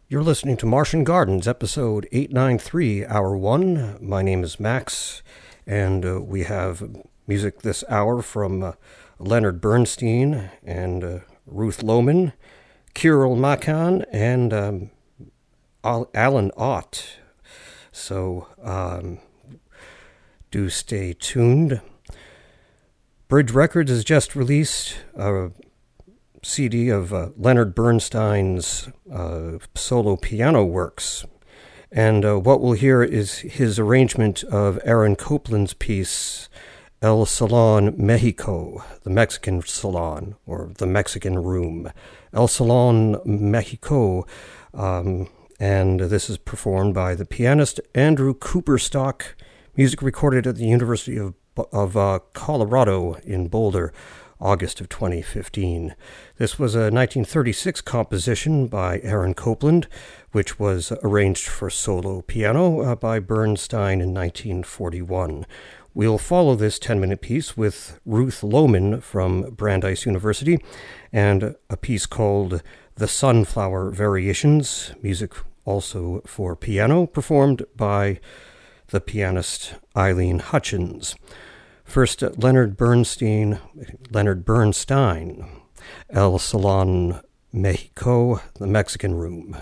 You're listening to Martian Gardens, episode 893, hour 1. My name is Max, and we have music this hour from Leonard Bernstein and Ruth Loman, Kirill Makan, and Alan Ott. So do stay tuned. Bridge Records has just released a CD of Leonard Bernstein's solo piano works. And what we'll hear is his arrangement of Aaron Copland's piece, El Salon Mexico, the Mexican Salon, or the Mexican Room. El Salon Mexico, and this is performed by the pianist Andrew Cooperstock, music recorded at the University of Colorado in Boulder, August of 2015. This was a 1936 composition by Aaron Copland, which was arranged for solo piano by Bernstein in 1941. We'll follow this 10-minute piece with Ruth Loman from Brandeis University and a piece called The Sunflower Variations, music also for piano, performed by the pianist Eileen Hutchins. First, Leonard Bernstein, El Salon Mexico, the Mexican Room.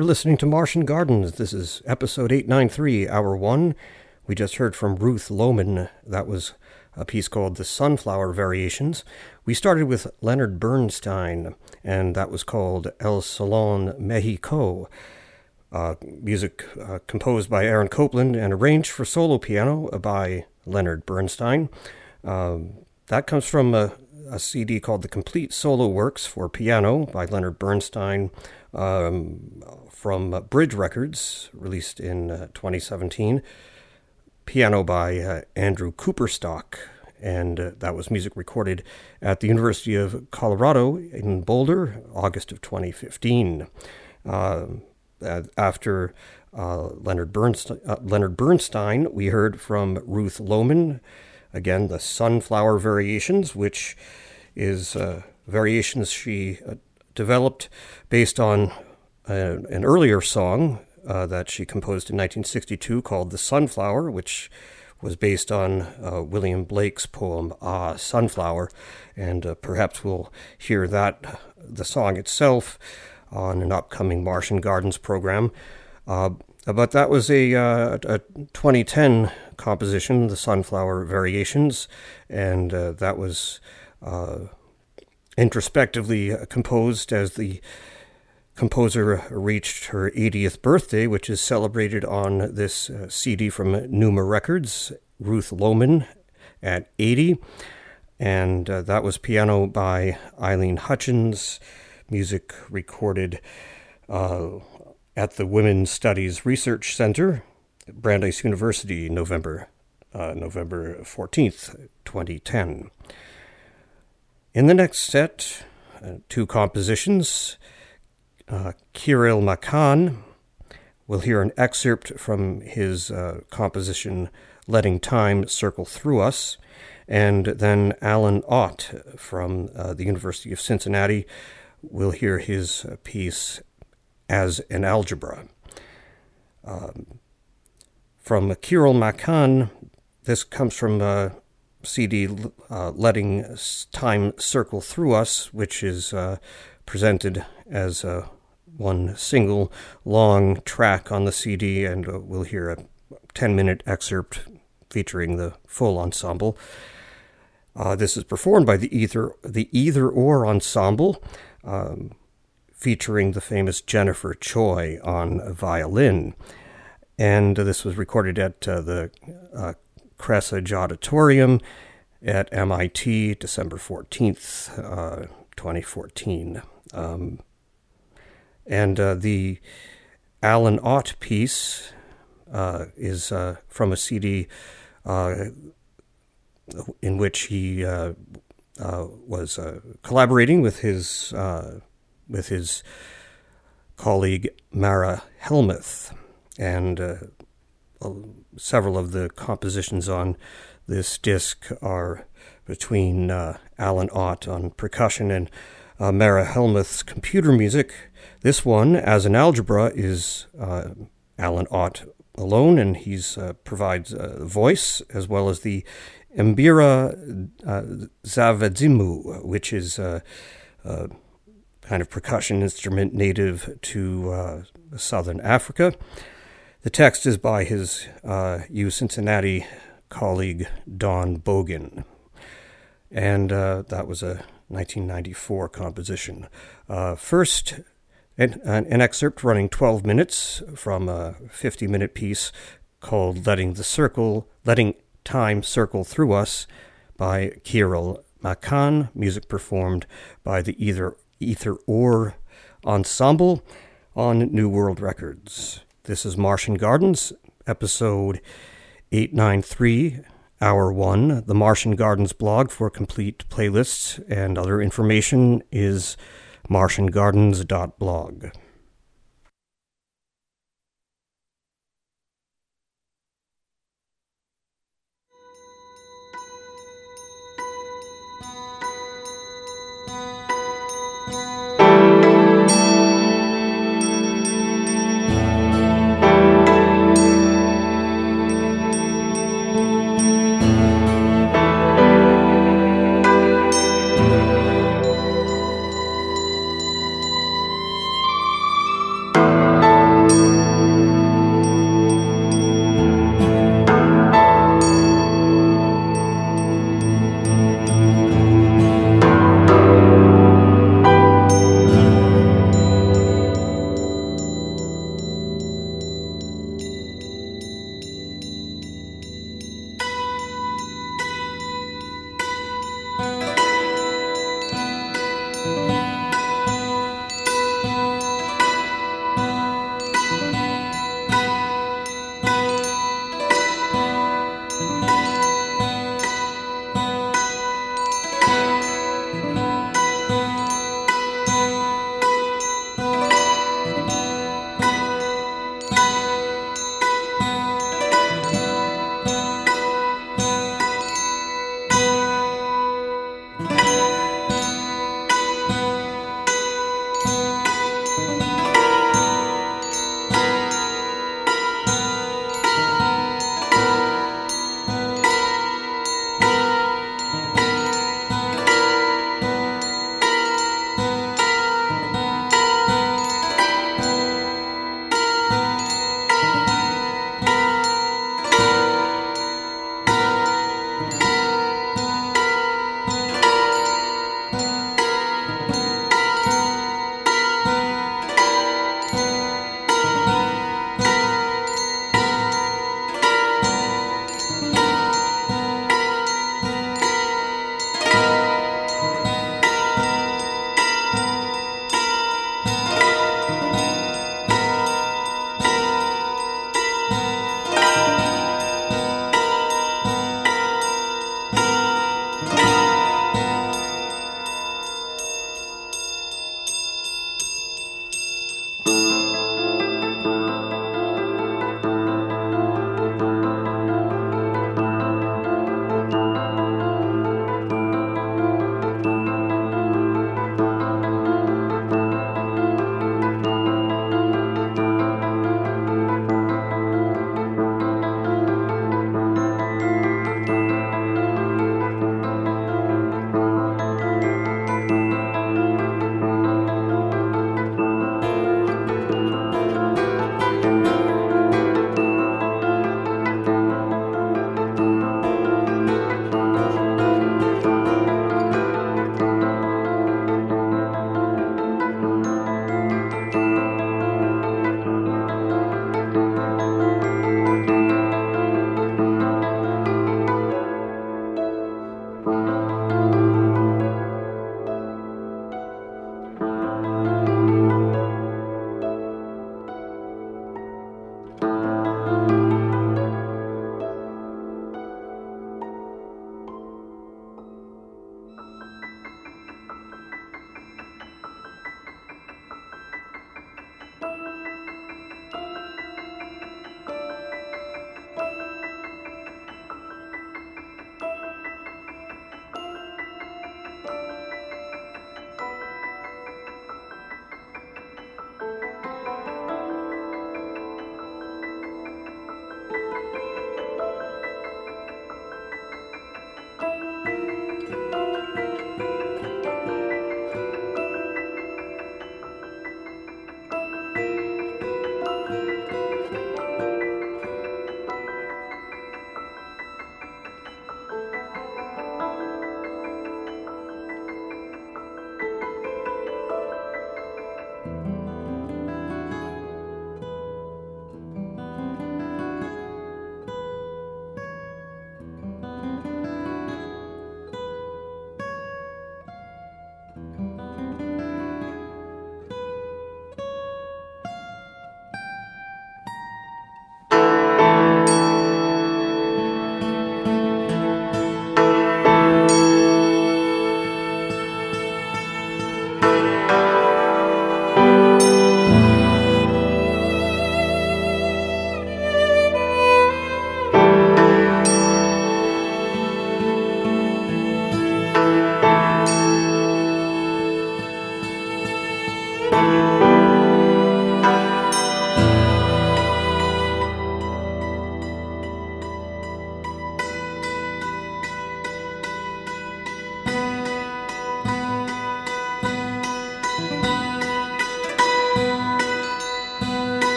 You're listening to Martian Gardens. This is episode 893, hour 1. We just heard from Ruth Lohman. That was a piece called The Sunflower Variations. We started with Leonard Bernstein, and that was called El Salon Mexico. Music composed by Aaron Copland and arranged for solo piano by Leonard Bernstein. That comes from a CD called The Complete Solo Works for Piano by Leonard Bernstein, from Bridge Records, released in 2017. Piano by Andrew Cooperstock, and that was music recorded at the University of Colorado in Boulder, August of 2015. After Leonard Bernstein, we heard from Ruth Lohman, again, the Sunflower Variations, which is variations she developed based on an earlier song that she composed in 1962 called The Sunflower, which was based on William Blake's poem, Ah, Sunflower, and perhaps we'll hear the song itself, on an upcoming Martian Gardens program. But that was a 2010 composition, The Sunflower Variations, and that was introspectively composed as the composer reached her 80th birthday, which is celebrated on this CD from Numa Records, Ruth Lohman at 80. And that was piano by Eileen Hutchins, music recorded at the Women's Studies Research Center, Brandeis University, November 14th, 2010. In the next set, two compositions. Kirill Makan. We'll hear an excerpt from his composition, Letting Time Circle Through Us, and then Alan Ott from the University of Cincinnati. We'll hear his piece, As an Algebra. From Kirill Makan, this comes from CD Letting Time Circle Through Us, which is presented as one single long track on the CD, and we'll hear a 10-minute excerpt featuring the full ensemble. This is performed by the Either Or Ensemble, featuring the famous Jennifer Choi on violin. And this was recorded at the Kresge Auditorium at MIT, December 14th, 2014. And the Alan Ott piece is from a CD in which he was collaborating with his colleague Mara Helmuth, and several of the compositions on this disc are between Alan Ott on percussion and Mara Helmuth's computer music. This one, As an Algebra, is Alan Ott alone, and he's provides voice as well as the Mbira Zavedzimu, which is a kind of percussion instrument native to southern Africa. The text is by his Cincinnati colleague Don Bogan, and that was a 1994 composition. First, an excerpt running 12 minutes from a 50-minute piece called Letting Time Circle Through Us by Kirill Makan, music performed by the Either Or Ensemble on New World Records. This is Martian Gardens, episode 893, Hour 1. The Martian Gardens blog for complete playlists and other information is martiangardens.blog.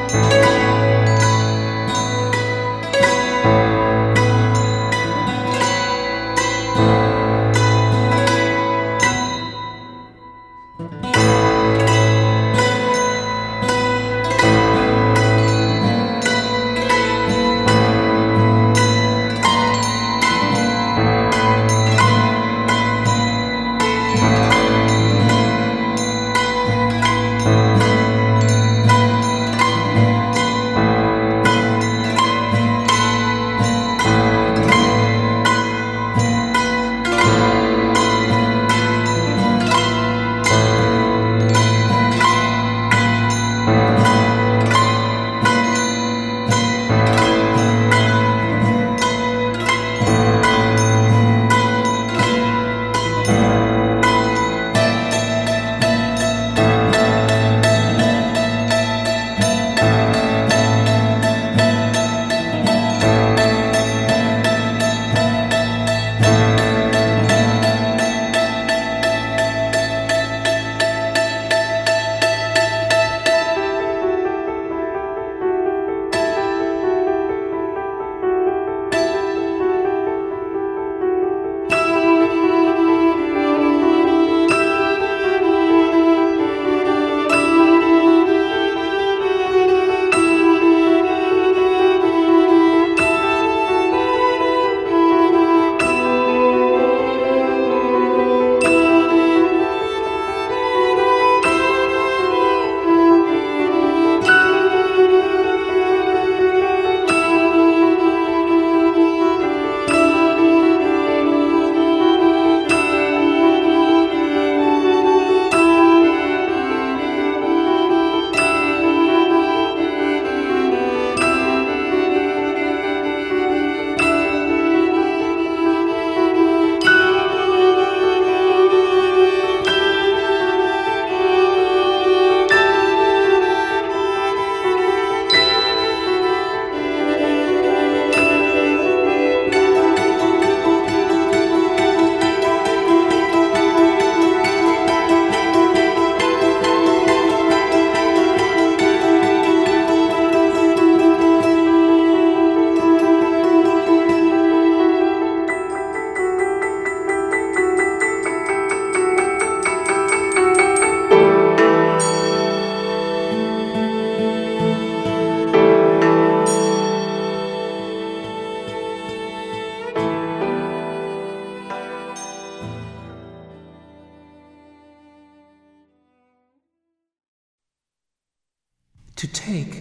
To take,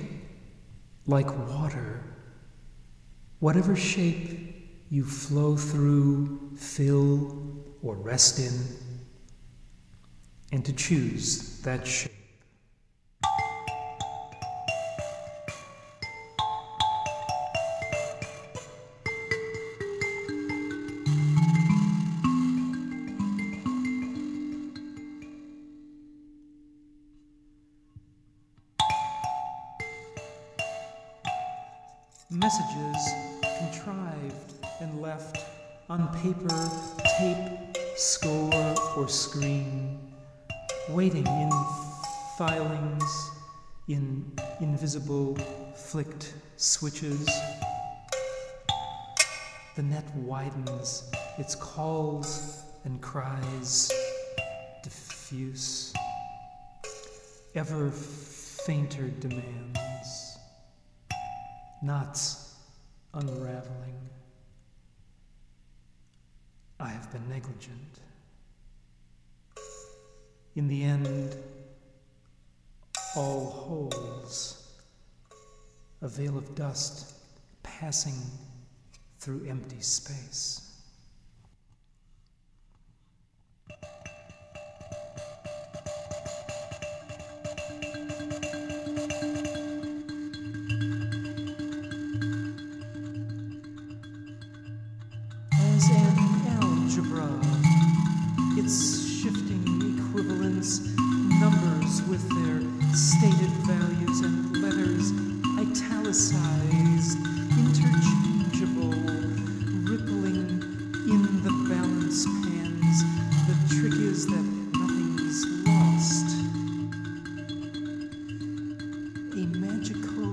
like water, whatever shape you flow through, fill, or rest in, and to choose that shape. Messages contrived and left on paper, tape, score, or screen, waiting in filings, in invisible flicked switches. The net widens, its calls and cries diffuse, ever fainter demands. Knots unraveling. I have been negligent. In the end, all holds, a veil of dust passing through empty space. As an algebra, its shifting equivalents, numbers with their stated values and letters italicized, interchangeable, rippling in the balance pans. The trick is that nothing's lost. A magical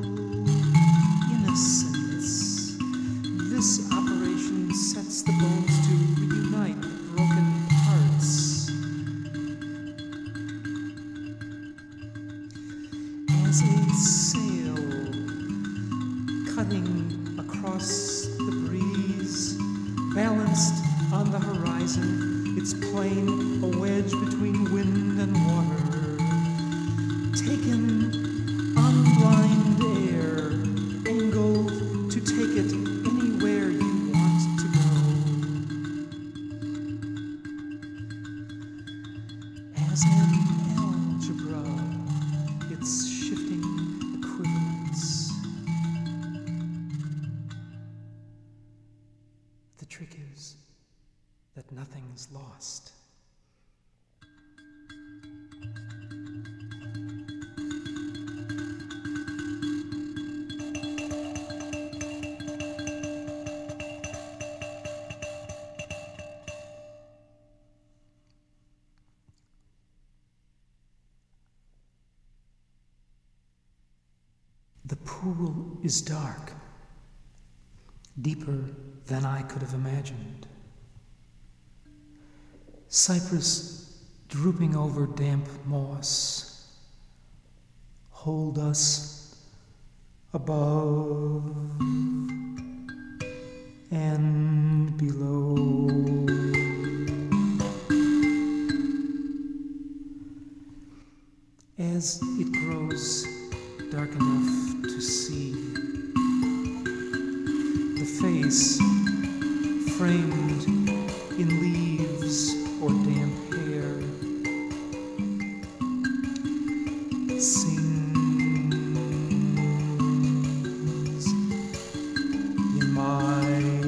trick is that nothing is lost. The pool is dark, deeper than I could have imagined. Cypress drooping over damp moss hold us above and below. As it grows dark enough to see, the face framed in leaves or damp hair sings in my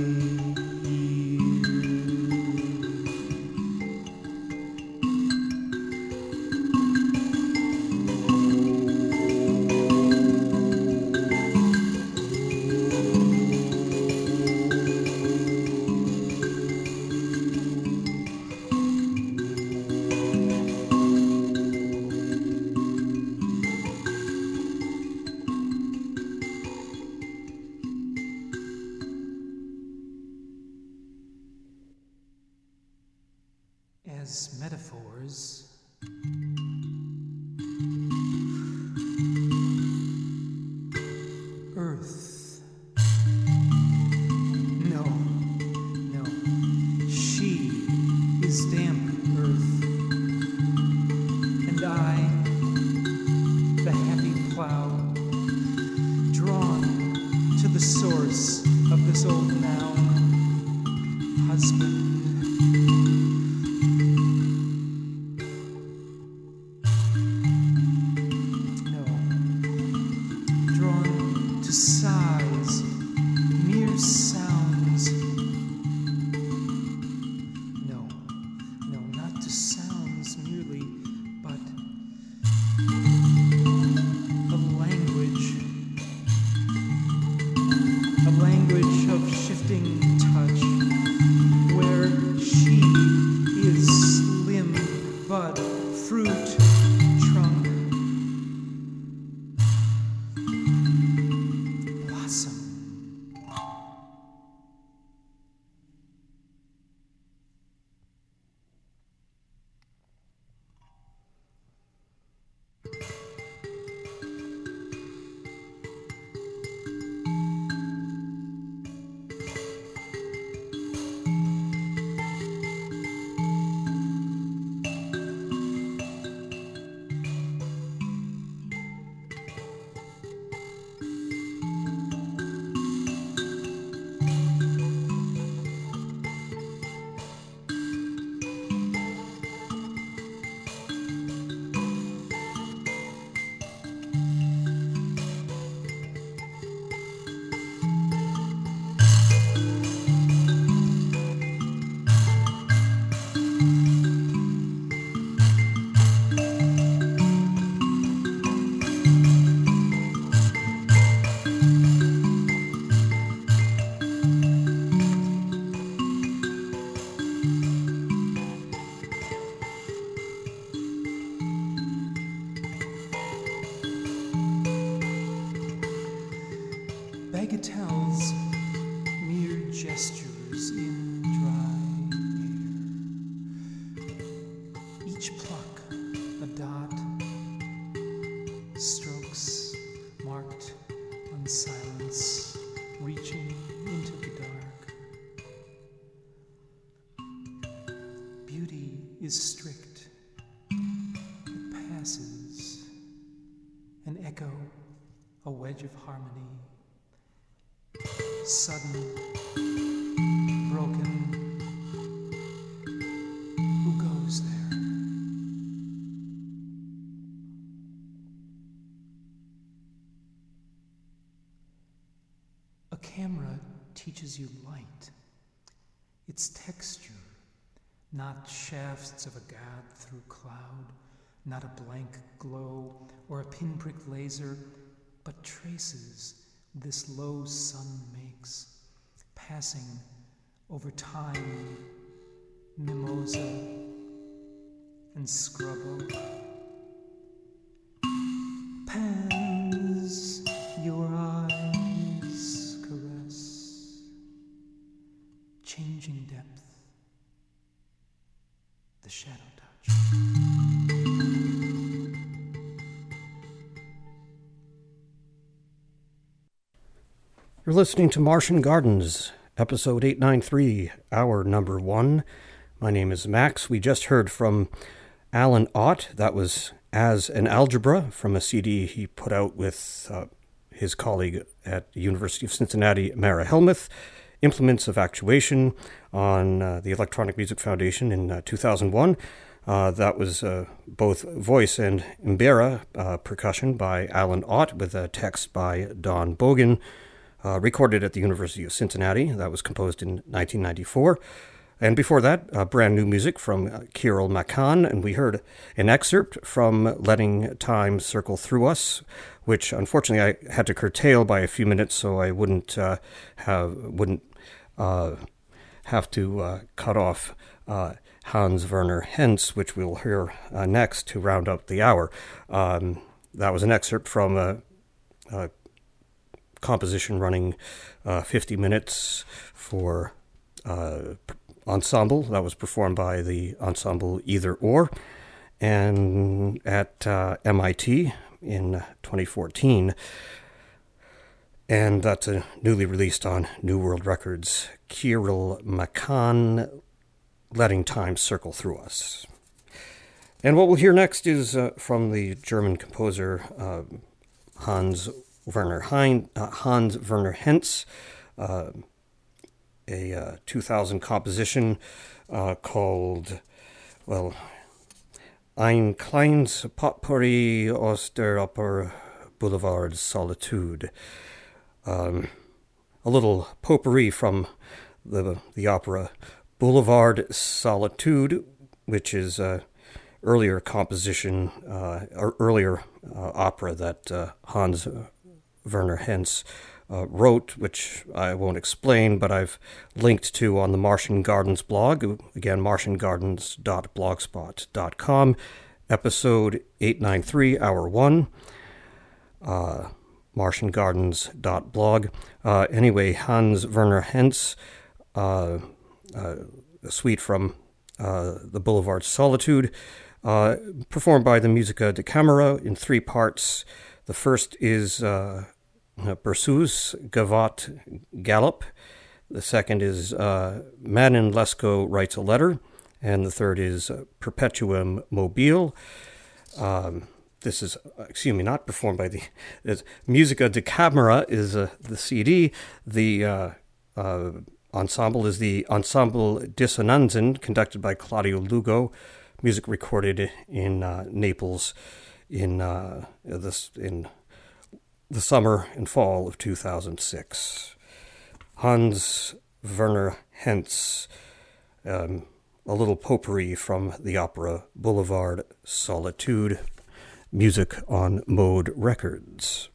as metaphors. Earth. No, she is damp earth, and I, the happy plow, drawn to the source of this old noun, husband. Sighs, mere sounds. No, not to sounds merely, but a language of shifting touch, where she is limb, bud, fruit, trunk. Bagatelles, mere gestures in dry air. Each pluck, a dot, strokes marked on silence, reaching into the dark. Beauty is strict. It passes, an echo, a wedge of harmony. Sudden, broken, who goes there? A camera teaches you light, its texture, not shafts of a god through cloud, not a blank glow or a pinprick laser, but traces this low sun makes, passing over time, mimosa and scrub oak. Pans your eyes caress, changing depth, the shadow touch. You're listening to Martian Gardens, episode 893, hour number 1. My name is Max. We just heard from Alan Ott. That was As an Algebra from a CD he put out with his colleague at the University of Cincinnati, Mara Helmuth, Implements of Actuation on the Electronic Music Foundation in 2001. That was both voice and mbira percussion by Alan Ott with a text by Don Bogan, recorded at the University of Cincinnati. That was composed in 1994. And before that, brand new music from Kirill Makhan, and we heard an excerpt from Letting Time Circle Through Us, which unfortunately I had to curtail by a few minutes so I wouldn't have to cut off Hans Werner Henze, which we'll hear next to round up the hour. That was an excerpt from a composition running 50 minutes for ensemble that was performed by the ensemble Either Or, and at MIT in 2014. And that's newly released on New World Records. Kirill Makhan, Letting Time Circle Through Us. And what we'll hear next is from the German composer Hans Werner Henze, a 2000 composition called, Ein kleines Potpourri aus der Oper Boulevard Solitude. A little potpourri from the opera Boulevard Solitude, which is earlier composition, or earlier opera that Hans Werner Henze wrote, which I won't explain, but I've linked to on the Martian Gardens blog, again, martiangardens.blogspot.com, episode 893, hour 1, martiangardens.blog. Anyway, Hans Werner Henze, a suite from the Boulevard Solitude, performed by the Musica da Camera in 3 parts. The first is Berceuse Gavotte Galop. The second is Manon Lescaut Writes a Letter. And the third is Perpetuum Mobile. This is, not performed by the Musica da Camera is the CD. The ensemble is the Ensemble Dissonanzen, conducted by Claudio Lugo. Music recorded in Naples in the summer and fall of 2006. Hans Werner Henze, a little potpourri from the opera Boulevard Solitude, music on Mode Records.